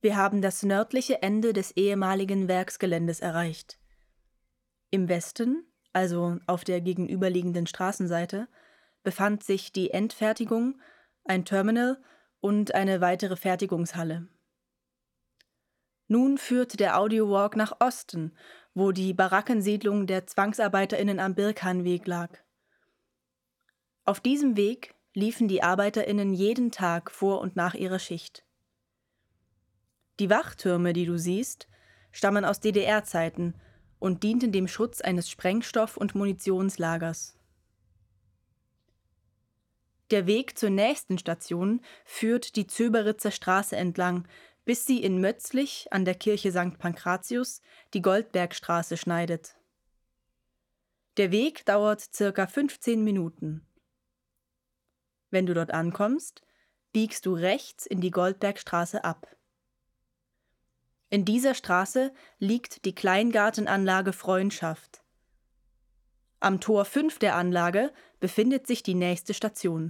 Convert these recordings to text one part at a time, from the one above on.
Wir haben das nördliche Ende des ehemaligen Werksgeländes erreicht. Im Westen, also auf der gegenüberliegenden Straßenseite, befand sich die Endfertigung, ein Terminal und eine weitere Fertigungshalle. Nun führt der Audiowalk nach Osten, wo die Barackensiedlung der ZwangsarbeiterInnen am Birkanweg lag. Auf diesem Weg liefen die ArbeiterInnen jeden Tag vor und nach ihrer Schicht. Die Wachtürme, die du siehst, stammen aus DDR-Zeiten und dienten dem Schutz eines Sprengstoff- und Munitionslagers. Der Weg zur nächsten Station führt die Zöberitzer Straße entlang, bis sie in Mötzlich an der Kirche St. Pankratius die Goldbergstraße schneidet. Der Weg dauert ca. 15 Minuten. Wenn du dort ankommst, biegst du rechts in die Goldbergstraße ab. In dieser Straße liegt die Kleingartenanlage Freundschaft. Am Tor 5 der Anlage befindet sich die nächste Station.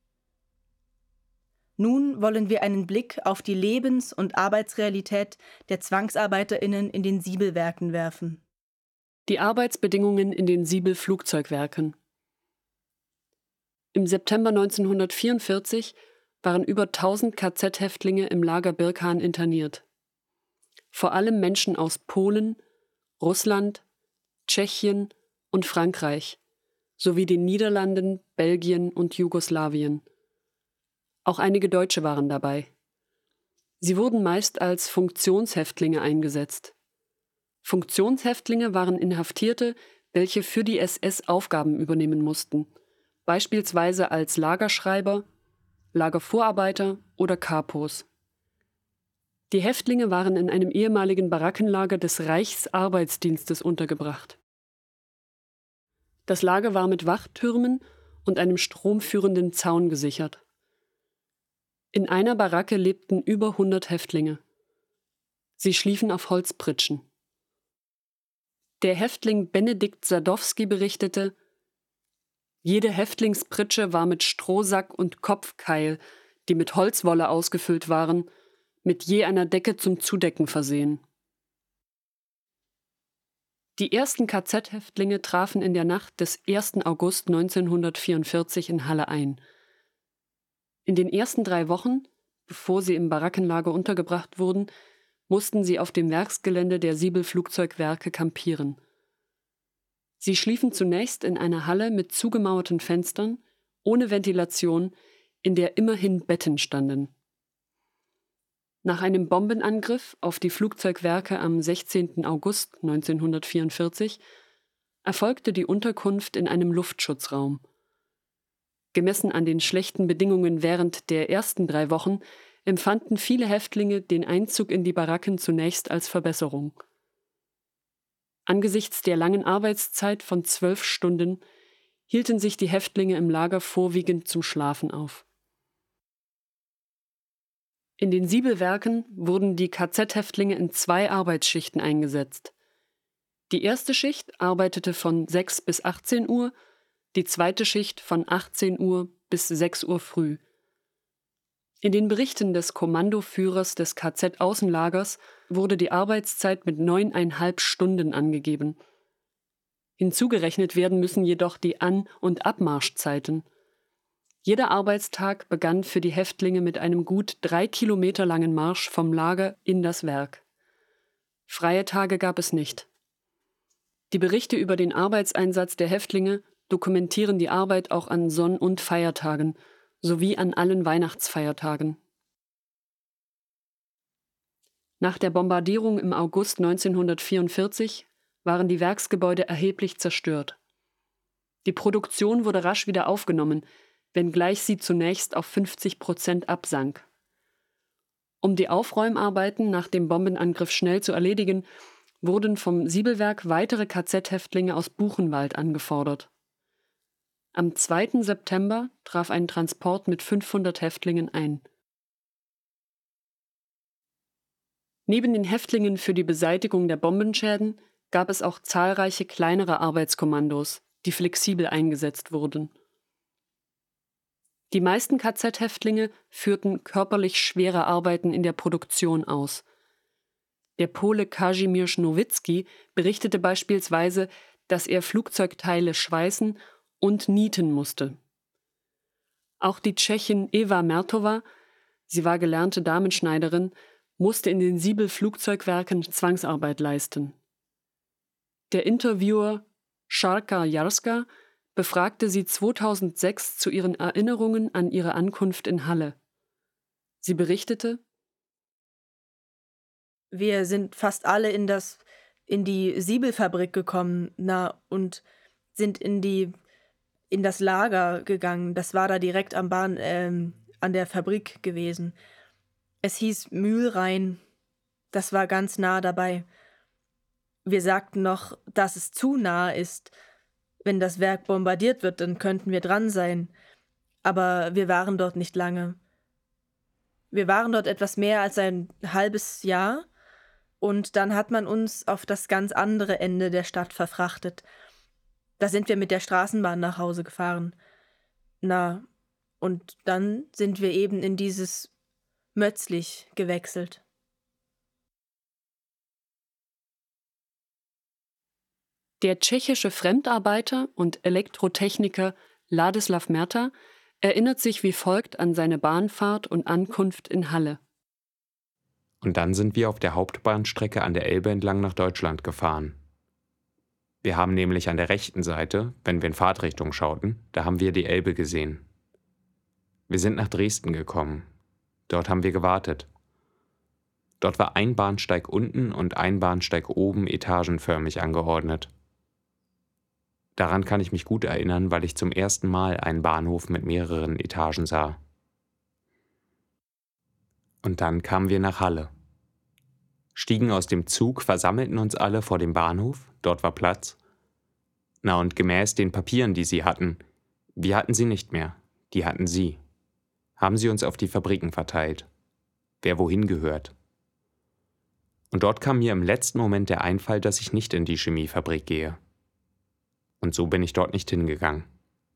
Nun wollen wir einen Blick auf die Lebens- und Arbeitsrealität der ZwangsarbeiterInnen in den Siebelwerken werfen. Die Arbeitsbedingungen in den Siebel-Flugzeugwerken. Im September 1944 waren über 1000 KZ-Häftlinge im Lager Birkan interniert. Vor allem Menschen aus Polen, Russland, Tschechien und Frankreich sowie den Niederlanden, Belgien und Jugoslawien. Auch einige Deutsche waren dabei. Sie wurden meist als Funktionshäftlinge eingesetzt. Funktionshäftlinge waren Inhaftierte, welche für die SS Aufgaben übernehmen mussten, beispielsweise als Lagerschreiber, Lagervorarbeiter oder Kapos. Die Häftlinge waren in einem ehemaligen Barackenlager des Reichsarbeitsdienstes untergebracht. Das Lager war mit Wachtürmen und einem stromführenden Zaun gesichert. In einer Baracke lebten über 100 Häftlinge. Sie schliefen auf Holzpritschen. Der Häftling Benedikt Sadowski berichtete: Jede Häftlingspritsche war mit Strohsack und Kopfkeil, die mit Holzwolle ausgefüllt waren, mit je einer Decke zum Zudecken versehen. Die ersten KZ-Häftlinge trafen in der Nacht des 1. August 1944 in Halle ein. In den ersten 3 Wochen, bevor sie im Barackenlager untergebracht wurden, mussten sie auf dem Werksgelände der Siebel-Flugzeugwerke kampieren. Sie schliefen zunächst in einer Halle mit zugemauerten Fenstern, ohne Ventilation, in der immerhin Betten standen. Nach einem Bombenangriff auf die Flugzeugwerke am 16. August 1944 erfolgte die Unterkunft in einem Luftschutzraum. Gemessen an den schlechten Bedingungen während der ersten 3 Wochen empfanden viele Häftlinge den Einzug in die Baracken zunächst als Verbesserung. Angesichts der langen Arbeitszeit von 12 Stunden hielten sich die Häftlinge im Lager vorwiegend zum Schlafen auf. In den Siebelwerken wurden die KZ-Häftlinge in 2 Arbeitsschichten eingesetzt. Die erste Schicht arbeitete von 6 bis 18 Uhr, die zweite Schicht von 18 Uhr bis 6 Uhr früh. In den Berichten des Kommandoführers des KZ-Außenlagers wurde die Arbeitszeit mit 9,5 Stunden angegeben. Hinzugerechnet werden müssen jedoch die An- und Abmarschzeiten. Jeder Arbeitstag begann für die Häftlinge mit einem gut 3 Kilometer langen Marsch vom Lager in das Werk. Freie Tage gab es nicht. Die Berichte über den Arbeitseinsatz der Häftlinge dokumentieren die Arbeit auch an Sonn- und Feiertagen sowie an allen Weihnachtsfeiertagen. Nach der Bombardierung im August 1944 waren die Werksgebäude erheblich zerstört. Die Produktion wurde rasch wieder aufgenommen, wenngleich sie zunächst auf 50% absank. Um die Aufräumarbeiten nach dem Bombenangriff schnell zu erledigen, wurden vom Siebelwerk weitere KZ-Häftlinge aus Buchenwald angefordert. Am 2. September traf ein Transport mit 500 Häftlingen ein. Neben den Häftlingen für die Beseitigung der Bombenschäden gab es auch zahlreiche kleinere Arbeitskommandos, die flexibel eingesetzt wurden. Die meisten KZ-Häftlinge führten körperlich schwere Arbeiten in der Produktion aus. Der Pole Kazimierz Nowitzki berichtete beispielsweise, dass er Flugzeugteile schweißen und nieten musste. Auch die Tschechin Eva Mertova, sie war gelernte Damenschneiderin, musste in den Siebel-Flugzeugwerken Zwangsarbeit leisten. Der Interviewer Szarka Jarska befragte sie 2006 zu ihren Erinnerungen an ihre Ankunft in Halle. Sie berichtete: Wir sind fast alle in die Siebelfabrik gekommen, und sind in das Lager gegangen. Das war da direkt an der Fabrik gewesen. Es hieß Mühlrhein. Das war ganz nah dabei. Wir sagten noch, dass es zu nah ist. Wenn das Werk bombardiert wird, dann könnten wir dran sein. Aber wir waren dort nicht lange. Wir waren dort etwas mehr als ein halbes Jahr und dann hat man uns auf das ganz andere Ende der Stadt verfrachtet. Da sind wir mit der Straßenbahn nach Hause gefahren. Und dann sind wir eben in dieses Mötzlich gewechselt. Der tschechische Fremdarbeiter und Elektrotechniker Ladislav Merta erinnert sich wie folgt an seine Bahnfahrt und Ankunft in Halle. Und dann sind wir auf der Hauptbahnstrecke an der Elbe entlang nach Deutschland gefahren. Wir haben nämlich an der rechten Seite, wenn wir in Fahrtrichtung schauten, da haben wir die Elbe gesehen. Wir sind nach Dresden gekommen. Dort haben wir gewartet. Dort war ein Bahnsteig unten und ein Bahnsteig oben etagenförmig angeordnet. Daran kann ich mich gut erinnern, weil ich zum ersten Mal einen Bahnhof mit mehreren Etagen sah. Und dann kamen wir nach Halle. Stiegen aus dem Zug, versammelten uns alle vor dem Bahnhof, dort war Platz. Und gemäß den Papieren, die sie hatten, wir hatten sie nicht mehr, die hatten sie, haben sie uns auf die Fabriken verteilt, wer wohin gehört. Und dort kam mir im letzten Moment der Einfall, dass ich nicht in die Chemiefabrik gehe. Und so bin ich dort nicht hingegangen.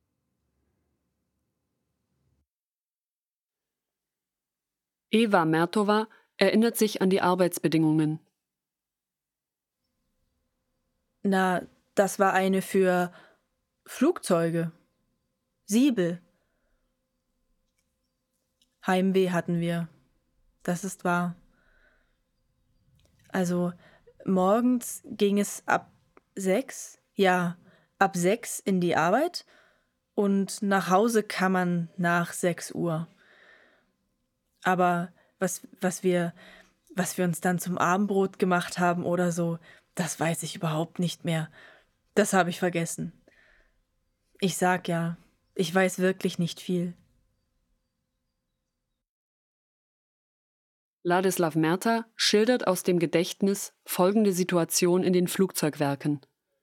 Eva Mertova erinnert sich an die Arbeitsbedingungen. Das war eine für Flugzeuge. Siebel. Heimweh hatten wir. Das ist wahr. Also morgens ging es ab 6, ab 6 in die Arbeit und nach Hause kam man nach 6 Uhr. Aber was wir uns dann zum Abendbrot gemacht haben oder so, das weiß ich überhaupt nicht mehr. Das habe ich vergessen. Ich sag ja, ich weiß wirklich nicht viel. Ladislav Merta schildert aus dem Gedächtnis folgende Situation in den Flugzeugwerken.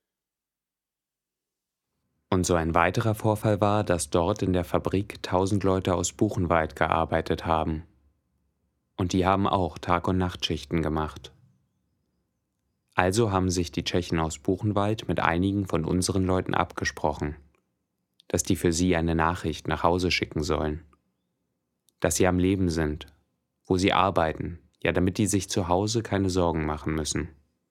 Und so ein weiterer Vorfall war, dass dort in der Fabrik 1000 Leute aus Buchenwald gearbeitet haben. Und die haben auch Tag- und Nachtschichten gemacht. Also haben sich die Tschechen aus Buchenwald mit einigen von unseren Leuten abgesprochen, dass die für sie eine Nachricht nach Hause schicken sollen. Dass sie am Leben sind, wo sie arbeiten, ja, damit die sich zu Hause keine Sorgen machen müssen.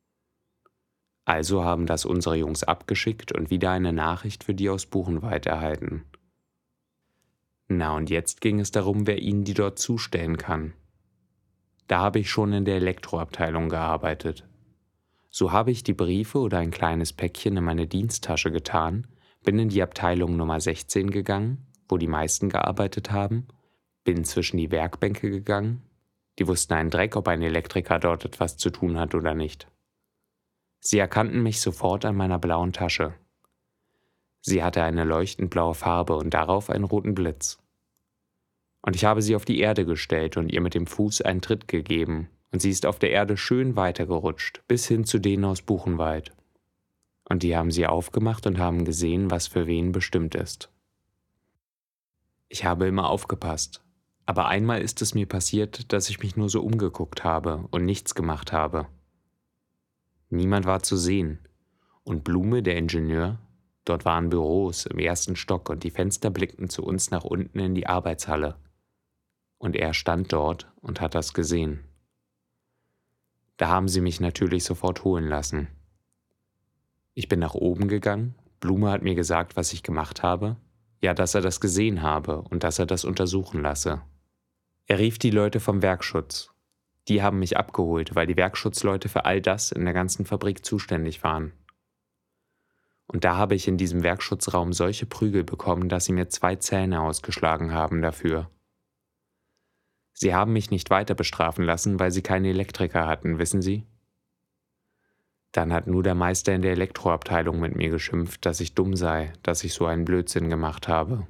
Also haben das unsere Jungs abgeschickt und wieder eine Nachricht für die aus Buchenwald erhalten. Und jetzt ging es darum, wer ihnen die dort zustellen kann. Da habe ich schon in der Elektroabteilung gearbeitet. So habe ich die Briefe oder ein kleines Päckchen in meine Diensttasche getan, bin in die Abteilung Nummer 16 gegangen, wo die meisten gearbeitet haben, bin zwischen die Werkbänke gegangen. Die wussten einen Dreck, ob ein Elektriker dort etwas zu tun hat oder nicht. Sie erkannten mich sofort an meiner blauen Tasche. Sie hatte eine leuchtend blaue Farbe und darauf einen roten Blitz. Und ich habe sie auf die Erde gestellt und ihr mit dem Fuß einen Tritt gegeben, und sie ist auf der Erde schön weitergerutscht, bis hin zu denen aus Buchenwald. Und die haben sie aufgemacht und haben gesehen, was für wen bestimmt ist. Ich habe immer aufgepasst, aber einmal ist es mir passiert, dass ich mich nur so umgeguckt habe und nichts gemacht habe. Niemand war zu sehen, und Blume, der Ingenieur, Dort waren Büros im ersten Stock und die Fenster blickten zu uns nach unten in die Arbeitshalle. Und er stand dort und hat das gesehen. Da haben sie mich natürlich sofort holen lassen. Ich bin nach oben gegangen, Blume hat mir gesagt, was ich gemacht habe, ja, dass er das gesehen habe und dass er das untersuchen lasse. Er rief die Leute vom Werkschutz. Die haben mich abgeholt, weil die Werkschutzleute für all das in der ganzen Fabrik zuständig waren. Und da habe ich in diesem Werkschutzraum solche Prügel bekommen, dass sie mir 2 Zähne ausgeschlagen haben dafür. Sie haben mich nicht weiter bestrafen lassen, weil sie keine Elektriker hatten, wissen Sie? Dann hat nur der Meister in der Elektroabteilung mit mir geschimpft, dass ich dumm sei, dass ich so einen Blödsinn gemacht habe.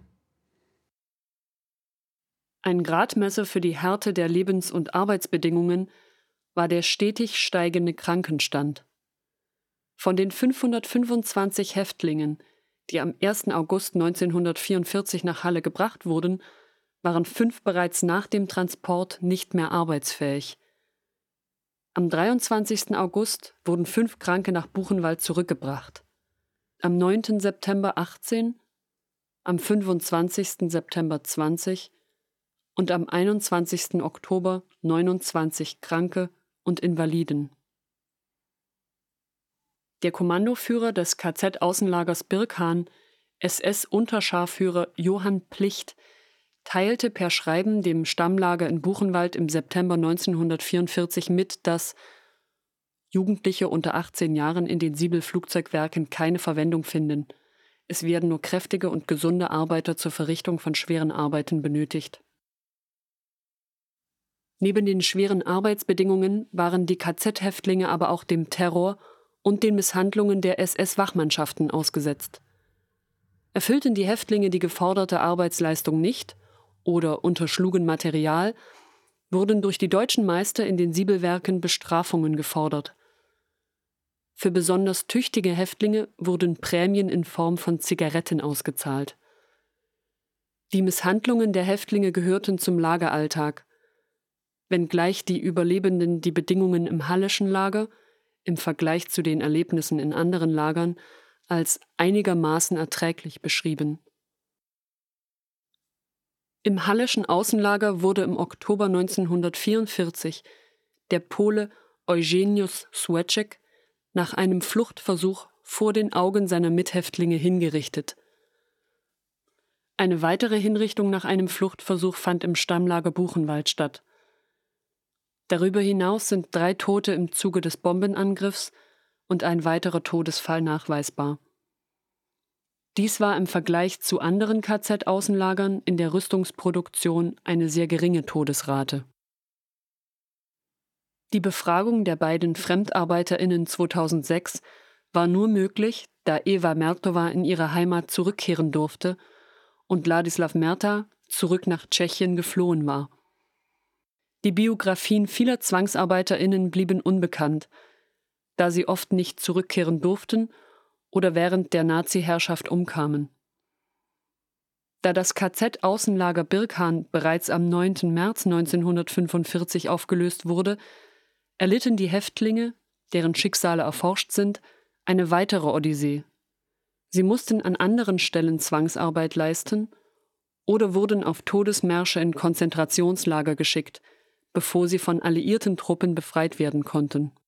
Ein Gradmesser für die Härte der Lebens- und Arbeitsbedingungen war der stetig steigende Krankenstand. Von den 525 Häftlingen, die am 1. August 1944 nach Halle gebracht wurden, waren 5 bereits nach dem Transport nicht mehr arbeitsfähig. Am 23. August wurden 5 Kranke nach Buchenwald zurückgebracht. Am 9. September 18, am 25. September 20 und am 21. Oktober 29 Kranke und Invaliden. Der Kommandoführer des KZ-Außenlagers Birkhan, SS-Unterscharführer Johann Plicht, teilte per Schreiben dem Stammlager in Buchenwald im September 1944 mit, dass Jugendliche unter 18 Jahren in den Siebel-Flugzeugwerken keine Verwendung finden. Es werden nur kräftige und gesunde Arbeiter zur Verrichtung von schweren Arbeiten benötigt. Neben den schweren Arbeitsbedingungen waren die KZ-Häftlinge aber auch dem Terror und den Misshandlungen der SS-Wachmannschaften ausgesetzt. Erfüllten die Häftlinge die geforderte Arbeitsleistung nicht oder unterschlugen Material, wurden durch die deutschen Meister in den Siebelwerken Bestrafungen gefordert. Für besonders tüchtige Häftlinge wurden Prämien in Form von Zigaretten ausgezahlt. Die Misshandlungen der Häftlinge gehörten zum Lageralltag, wenngleich die Überlebenden die Bedingungen im Halleschen Lager im Vergleich zu den Erlebnissen in anderen Lagern als einigermaßen erträglich beschrieben. Im Halleschen Außenlager wurde im Oktober 1944 der Pole Eugeniusz Słeczek nach einem Fluchtversuch vor den Augen seiner Mithäftlinge hingerichtet. Eine weitere Hinrichtung nach einem Fluchtversuch fand im Stammlager Buchenwald statt. Darüber hinaus sind 3 Tote im Zuge des Bombenangriffs und ein weiterer Todesfall nachweisbar. Dies war im Vergleich zu anderen KZ-Außenlagern in der Rüstungsproduktion eine sehr geringe Todesrate. Die Befragung der beiden FremdarbeiterInnen 2006 war nur möglich, da Eva Mertova in ihre Heimat zurückkehren durfte und Ladislav Merta zurück nach Tschechien geflohen war. Die Biografien vieler ZwangsarbeiterInnen blieben unbekannt, da sie oft nicht zurückkehren durften oder während der Nazi-Herrschaft umkamen. Da das KZ-Außenlager Birkhan bereits am 9. März 1945 aufgelöst wurde, erlitten die Häftlinge, deren Schicksale erforscht sind, eine weitere Odyssee. Sie mussten an anderen Stellen Zwangsarbeit leisten oder wurden auf Todesmärsche in Konzentrationslager geschickt, bevor sie von alliierten Truppen befreit werden konnten.